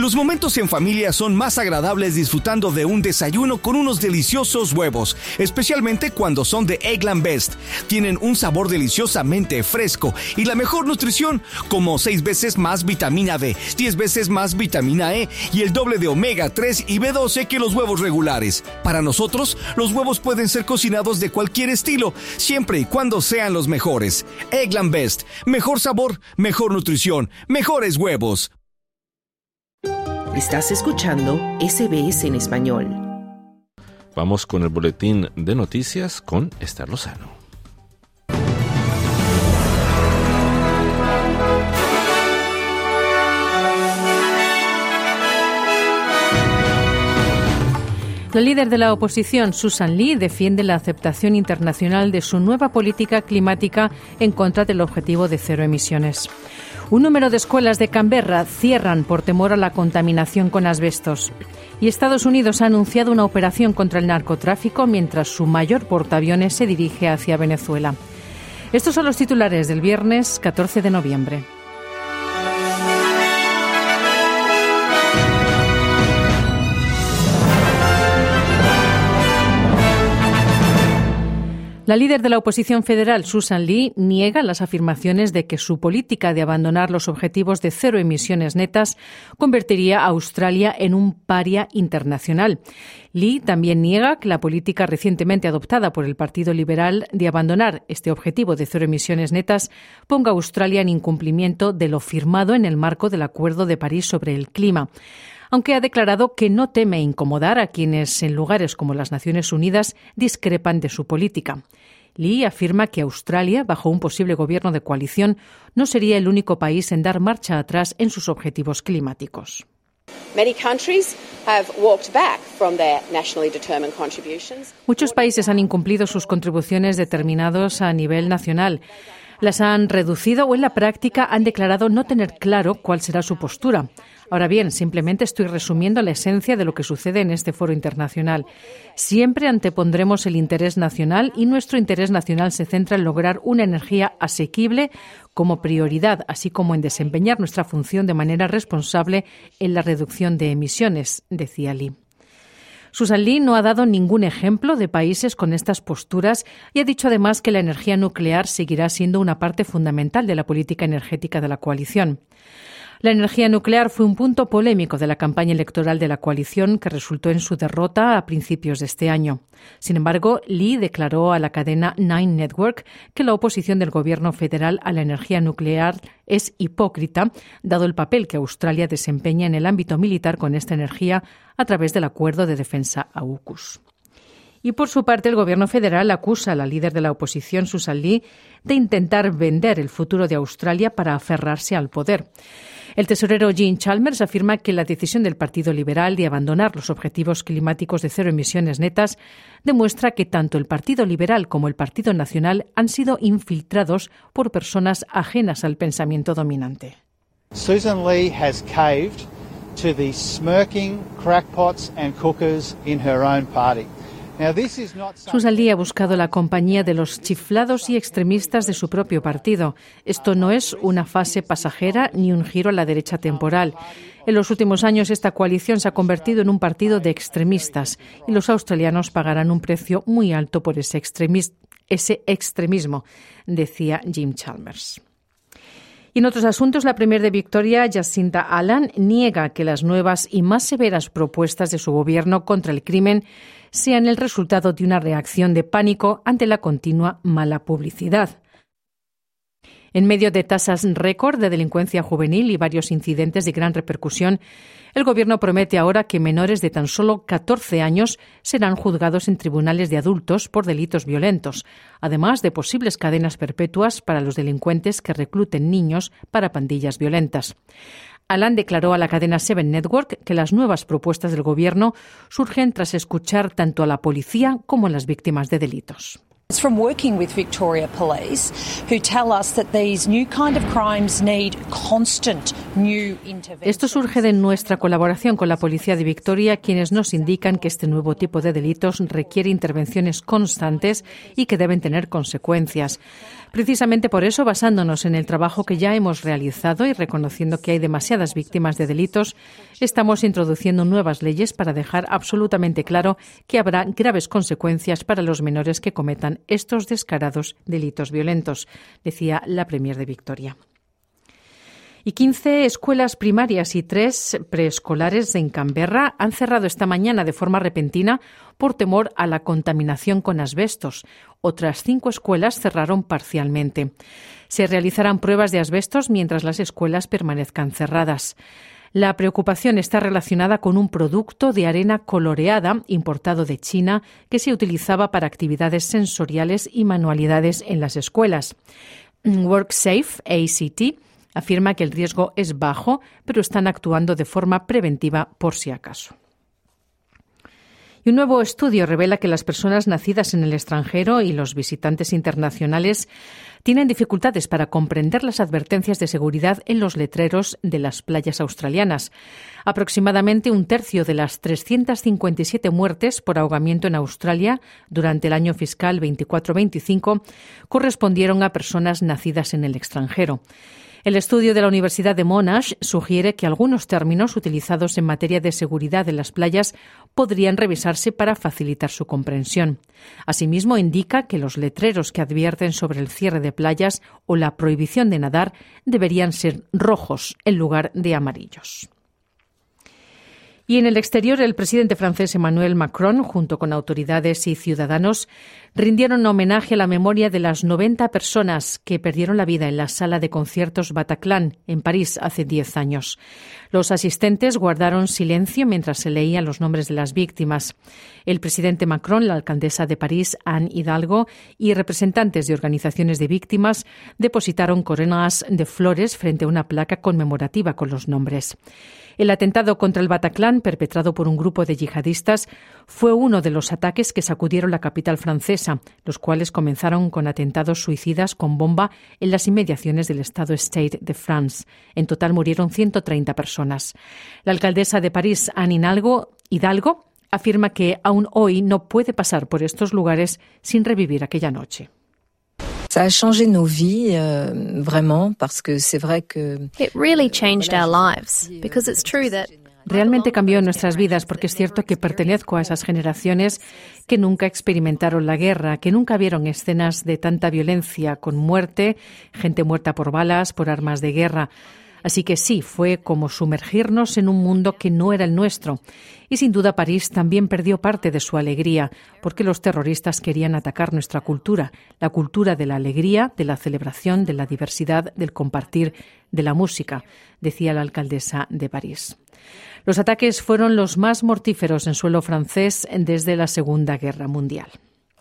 Los momentos en familia son más agradables disfrutando de un desayuno con unos deliciosos huevos, especialmente cuando son de Eggland Best. Tienen un sabor deliciosamente fresco y la mejor nutrición, como 6 veces más vitamina D, 10 veces más vitamina E y el doble de omega 3 y B12 que los huevos regulares. Para nosotros, los huevos pueden ser cocinados de cualquier estilo, siempre y cuando sean los mejores. Eggland Best, mejor sabor, mejor nutrición, mejores huevos. Estás escuchando SBS en español. Vamos con el boletín de noticias con Esther Lozano. La líder de la oposición, Susan Lee, defiende la aceptación internacional de su nueva política climática en contra del objetivo de cero emisiones. Un número de escuelas de Canberra cierran por temor a la contaminación con asbestos. Y Estados Unidos ha anunciado una operación contra el narcotráfico mientras su mayor portaaviones se dirige hacia Venezuela. Estos son los titulares del viernes 14 de noviembre. La líder de la oposición federal, Susan Lee, niega las afirmaciones de que su política de abandonar los objetivos de cero emisiones netas convertiría a Australia en un paria internacional. Lee también niega que la política recientemente adoptada por el Partido Liberal de abandonar este objetivo de cero emisiones netas ponga a Australia en incumplimiento de lo firmado en el marco del Acuerdo de París sobre el clima, aunque ha declarado que no teme incomodar a quienes en lugares como las Naciones Unidas discrepan de su política. Lee afirma que Australia, bajo un posible gobierno de coalición, no sería el único país en dar marcha atrás en sus objetivos climáticos. Muchos países han incumplido sus contribuciones determinadas a nivel nacional. Las han reducido o en la práctica han declarado no tener claro cuál será su postura. Ahora bien, simplemente estoy resumiendo la esencia de lo que sucede en este foro internacional. Siempre antepondremos el interés nacional y nuestro interés nacional se centra en lograr una energía asequible como prioridad, así como en desempeñar nuestra función de manera responsable en la reducción de emisiones, decía Lee. Susan Lee no ha dado ningún ejemplo de países con estas posturas y ha dicho además que la energía nuclear seguirá siendo una parte fundamental de la política energética de la coalición. La energía nuclear fue un punto polémico de la campaña electoral de la coalición que resultó en su derrota a principios de este año. Sin embargo, Lee declaró a la cadena Nine Network que la oposición del gobierno federal a la energía nuclear es hipócrita, dado el papel que Australia desempeña en el ámbito militar con esta energía a través del Acuerdo de Defensa AUKUS. Y por su parte, el gobierno federal acusa a la líder de la oposición, Susan Lee, de intentar vender el futuro de Australia para aferrarse al poder. El tesorero Jim Chalmers afirma que la decisión del Partido Liberal de abandonar los objetivos climáticos de cero emisiones netas demuestra que tanto el Partido Liberal como el Partido Nacional han sido infiltrados por personas ajenas al pensamiento dominante. Susan Lee has caved to the smirking crackpots and cookers in her own party. Susan Lee ha buscado la compañía de los chiflados y extremistas de su propio partido. Esto no es una fase pasajera ni un giro a la derecha temporal. En los últimos años, esta coalición se ha convertido en un partido de extremistas y los australianos pagarán un precio muy alto por ese extremismo, decía Jim Chalmers. Y en otros asuntos, la Premier de Victoria, Jacinta Allan, niega que las nuevas y más severas propuestas de su gobierno contra el crimen sean el resultado de una reacción de pánico ante la continua mala publicidad. En medio de tasas récord de delincuencia juvenil y varios incidentes de gran repercusión, el Gobierno promete ahora que menores de tan solo 14 años serán juzgados en tribunales de adultos por delitos violentos, además de posibles cadenas perpetuas para los delincuentes que recluten niños para pandillas violentas. Allan declaró a la cadena Seven Network que las nuevas propuestas del Gobierno surgen tras escuchar tanto a la policía como a las víctimas de delitos. It's from working with Victoria Police, who tell us that these new kind of crimes need constant new intervention. Esto surge de nuestra colaboración con la Policía de Victoria, quienes nos indican que este nuevo tipo de delitos requiere intervenciones constantes y que deben tener consecuencias. Precisamente por eso, basándonos en el trabajo que ya hemos realizado y reconociendo que hay demasiadas víctimas de delitos, Estamos introduciendo nuevas leyes para dejar absolutamente claro que habrá graves consecuencias para los menores que cometan estos descarados delitos violentos, decía la Premier de Victoria. Y 15 escuelas primarias y 3 preescolares en Canberra han cerrado esta mañana de forma repentina por temor a la contaminación con asbestos. Otras 5 escuelas cerraron parcialmente. Se realizarán pruebas de asbestos mientras las escuelas permanezcan cerradas. La preocupación está relacionada con un producto de arena coloreada importado de China que se utilizaba para actividades sensoriales y manualidades en las escuelas. WorkSafe, ACT, afirma que el riesgo es bajo, pero están actuando de forma preventiva por si acaso. Y un nuevo estudio revela que las personas nacidas en el extranjero y los visitantes internacionales tienen dificultades para comprender las advertencias de seguridad en los letreros de las playas australianas. Aproximadamente un tercio de las 357 muertes por ahogamiento en Australia durante el año fiscal 24-25 correspondieron a personas nacidas en el extranjero. El estudio de la Universidad de Monash sugiere que algunos términos utilizados en materia de seguridad en las playas podrían revisarse para facilitar su comprensión. Asimismo, indica que los letreros que advierten sobre el cierre de playas o la prohibición de nadar deberían ser rojos en lugar de amarillos. Y en el exterior, el presidente francés Emmanuel Macron, junto con autoridades y ciudadanos, rindieron homenaje a la memoria de las 90 personas que perdieron la vida en la sala de conciertos Bataclan, en París, hace 10 años. Los asistentes guardaron silencio mientras se leían los nombres de las víctimas. El presidente Macron, la alcaldesa de París, Anne Hidalgo, y representantes de organizaciones de víctimas depositaron coronas de flores frente a una placa conmemorativa con los nombres. El atentado contra el Bataclan, perpetrado por un grupo de yihadistas, fue uno de los ataques que sacudieron la capital francesa, los cuales comenzaron con atentados suicidas con bomba en las inmediaciones del Estado State de France. En total murieron 130 personas. La alcaldesa de París, Anne Hidalgo, afirma que aún hoy no puede pasar por estos lugares sin revivir aquella noche. Ça a changé nos vies, vraiment, parce que c'est vrai que... It really changed our lives, because it's true that... Realmente cambió nuestras vidas porque es cierto que pertenezco a esas generaciones que nunca experimentaron la guerra, que nunca vieron escenas de tanta violencia, con muerte, gente muerta por balas, por armas de guerra. Así que sí, fue como sumergirnos en un mundo que no era el nuestro. Y sin duda París también perdió parte de su alegría, porque los terroristas querían atacar nuestra cultura, la cultura de la alegría, de la celebración, de la diversidad, del compartir, de la música, decía la alcaldesa de París. Los ataques fueron los más mortíferos en suelo francés desde la Segunda Guerra Mundial.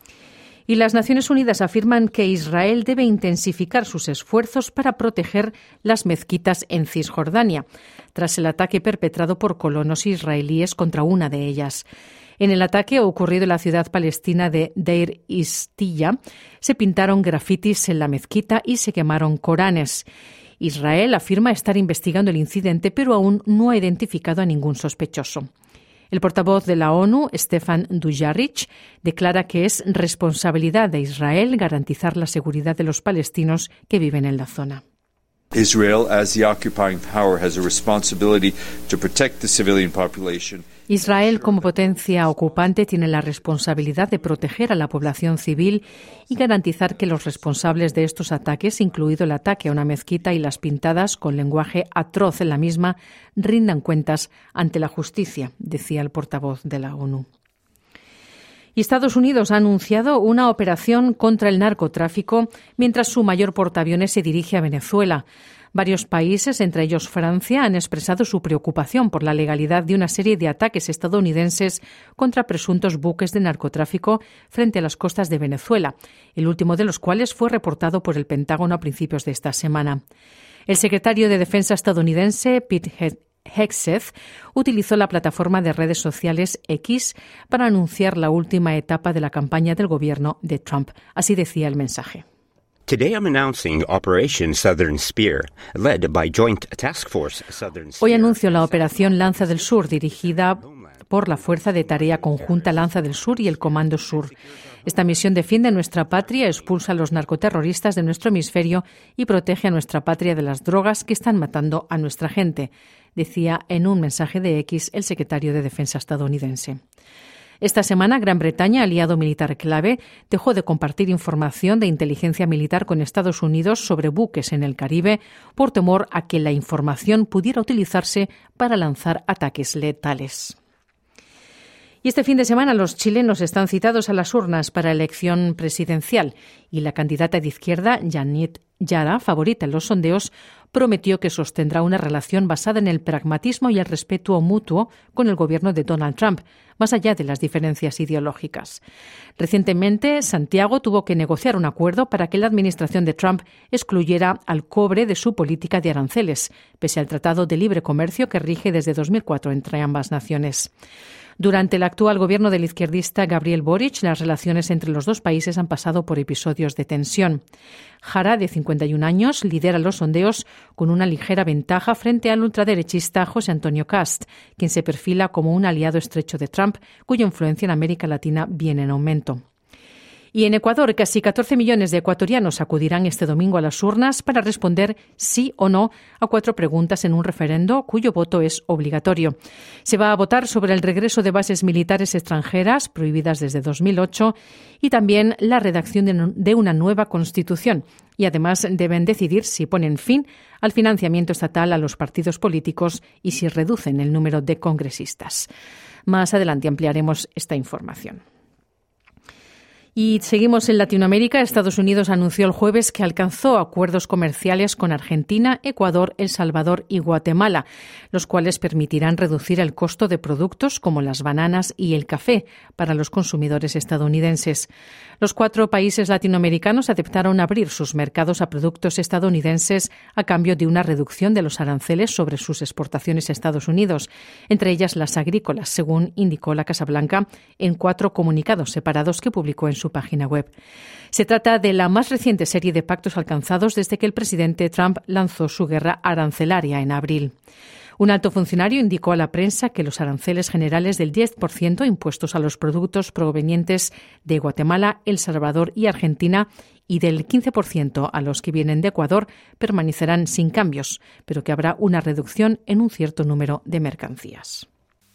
Y las Naciones Unidas afirman que Israel debe intensificar sus esfuerzos para proteger las mezquitas en Cisjordania, tras el ataque perpetrado por colonos israelíes contra una de ellas. En el ataque ocurrido en la ciudad palestina de Deir Istilla, se pintaron grafitis en la mezquita y se quemaron coranes. Israel afirma estar investigando el incidente, pero aún no ha identificado a ningún sospechoso. El portavoz de la ONU, Stefan Dujarric, declara que es responsabilidad de Israel garantizar la seguridad de los palestinos que viven en la zona. Israel, as the occupying power, has a responsibility to protect the civilian population. Israel, como potencia ocupante, tiene la responsabilidad de proteger a la población civil y garantizar que los responsables de estos ataques, incluido el ataque a una mezquita y las pintadas con lenguaje atroz en la misma, rindan cuentas ante la justicia, decía el portavoz de la ONU. Y Estados Unidos ha anunciado una operación contra el narcotráfico mientras su mayor portaaviones se dirige a Venezuela. Varios países, entre ellos Francia, han expresado su preocupación por la legalidad de una serie de ataques estadounidenses contra presuntos buques de narcotráfico frente a las costas de Venezuela, el último de los cuales fue reportado por el Pentágono a principios de esta semana. El secretario de Defensa estadounidense, Pete Hegseth, utilizó la plataforma de redes sociales X para anunciar la última etapa de la campaña del gobierno de Trump. Así decía el mensaje. Today I'm announcing Operation Southern Spear, led by Joint Task Force Southern Spear. Hoy anuncio la Operación Lanza del Sur, dirigida por la Fuerza de Tarea Conjunta Lanza del Sur y el Comando Sur. Esta misión defiende nuestra patria, expulsa a los narcoterroristas de nuestro hemisferio y protege a nuestra patria de las drogas que están matando a nuestra gente, decía en un mensaje de X el secretario de Defensa estadounidense. Esta semana, Gran Bretaña, aliado militar clave, dejó de compartir información de inteligencia militar con Estados Unidos sobre buques en el Caribe por temor a que la información pudiera utilizarse para lanzar ataques letales. Y este fin de semana los chilenos están citados a las urnas para elección presidencial y la candidata de izquierda, Janet Jara, favorita en los sondeos, prometió que sostendrá una relación basada en el pragmatismo y el respeto mutuo con el gobierno de Donald Trump, más allá de las diferencias ideológicas. Recientemente, Santiago tuvo que negociar un acuerdo para que la administración de Trump excluyera al cobre de su política de aranceles, pese al Tratado de Libre Comercio que rige desde 2004 entre ambas naciones. Durante el actual gobierno del izquierdista Gabriel Boric, las relaciones entre los dos países han pasado por episodios de tensión. Jara, de 51 años, lidera los sondeos con una ligera ventaja frente al ultraderechista José Antonio Kast, quien se perfila como un aliado estrecho de Trump, cuya influencia en América Latina viene en aumento. Y en Ecuador, casi 14 millones de ecuatorianos acudirán este domingo a las urnas para responder sí o no a 4 preguntas en un referendo cuyo voto es obligatorio. Se va a votar sobre el regreso de bases militares extranjeras prohibidas desde 2008 y también la redacción de una nueva constitución. Y además deben decidir si ponen fin al financiamiento estatal a los partidos políticos y si reducen el número de congresistas. Más adelante ampliaremos esta información. Y seguimos en Latinoamérica. Estados Unidos anunció el jueves que alcanzó acuerdos comerciales con Argentina, Ecuador, El Salvador y Guatemala, los cuales permitirán reducir el costo de productos como las bananas y el café para los consumidores estadounidenses. Los 4 países latinoamericanos aceptaron abrir sus mercados a productos estadounidenses a cambio de una reducción de los aranceles sobre sus exportaciones a Estados Unidos, entre ellas las agrícolas, según indicó la Casa Blanca en 4 comunicados separados que publicó en su página web. Se trata de la más reciente serie de pactos alcanzados desde que el presidente Trump lanzó su guerra arancelaria en abril. Un alto funcionario indicó a la prensa que los aranceles generales del 10% impuestos a los productos provenientes de Guatemala, El Salvador y Argentina y del 15% a los que vienen de Ecuador permanecerán sin cambios, pero que habrá una reducción en un cierto número de mercancías.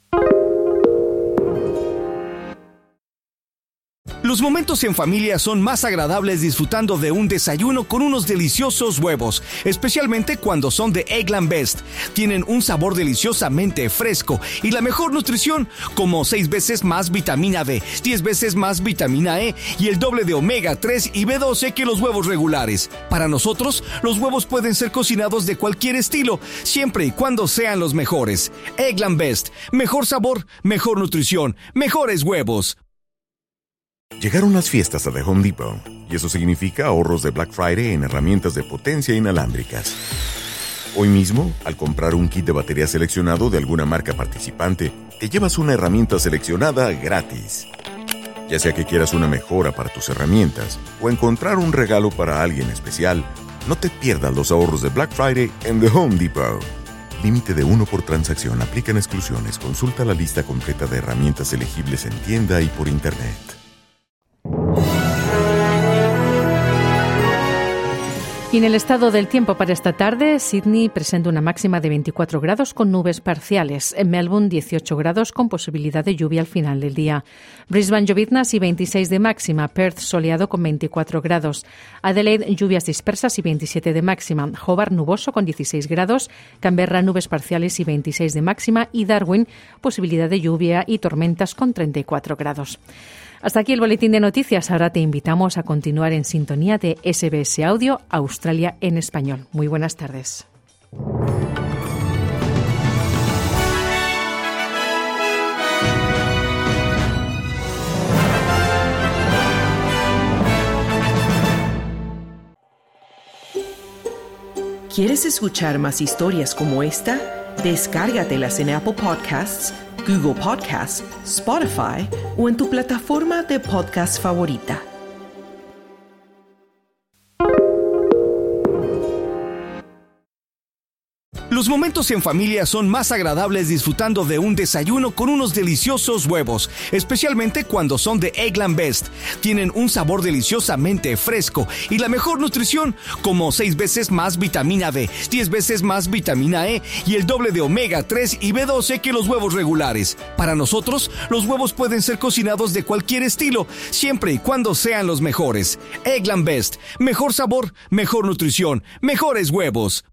Los momentos en familia son más agradables disfrutando de un desayuno con unos deliciosos huevos, especialmente cuando son de Eggland Best. Tienen un sabor deliciosamente fresco y la mejor nutrición, como 6 veces más vitamina D, 10 veces más vitamina E y el doble de omega 3 y B12 que los huevos regulares. Para nosotros, los huevos pueden ser cocinados de cualquier estilo, siempre y cuando sean los mejores. Eggland Best, mejor sabor, mejor nutrición, mejores huevos. Llegaron las fiestas a The Home Depot, y eso significa ahorros de Black Friday en herramientas de potencia inalámbricas. Hoy mismo, al comprar un kit de batería seleccionado de alguna marca participante, te llevas una herramienta seleccionada gratis. Ya sea que quieras una mejora para tus herramientas o encontrar un regalo para alguien especial, no te pierdas los ahorros de Black Friday en The Home Depot. Límite de 1 por transacción. Aplican exclusiones. Consulta la lista completa de herramientas elegibles en tienda y por internet. Y en el estado del tiempo para esta tarde, Sydney presenta una máxima de 24 grados con nubes parciales. En Melbourne, 18 grados con posibilidad de lluvia al final del día. Brisbane, lloviznas y 26 de máxima. Perth, soleado con 24 grados. Adelaide, lluvias dispersas y 27 de máxima. Hobart, nuboso con 16 grados. Canberra, nubes parciales y 26 de máxima. Y Darwin, posibilidad de lluvia y tormentas con 34 grados. Hasta aquí el boletín de noticias. Ahora te invitamos a continuar en sintonía de SBS Audio Australia en español. Muy buenas tardes. ¿Quieres escuchar más historias como esta? Descárgatelas en Apple Podcasts, Google Podcasts, Spotify o en tu plataforma de podcast favorita. Los momentos en familia son más agradables disfrutando de un desayuno con unos deliciosos huevos, especialmente cuando son de Eggland Best. Tienen un sabor deliciosamente fresco y la mejor nutrición, como 6 veces más vitamina B, 10 veces más vitamina E y el doble de omega 3 y B12 que los huevos regulares. Para nosotros, los huevos pueden ser cocinados de cualquier estilo, siempre y cuando sean los mejores. Eggland Best, mejor sabor, mejor nutrición, mejores huevos.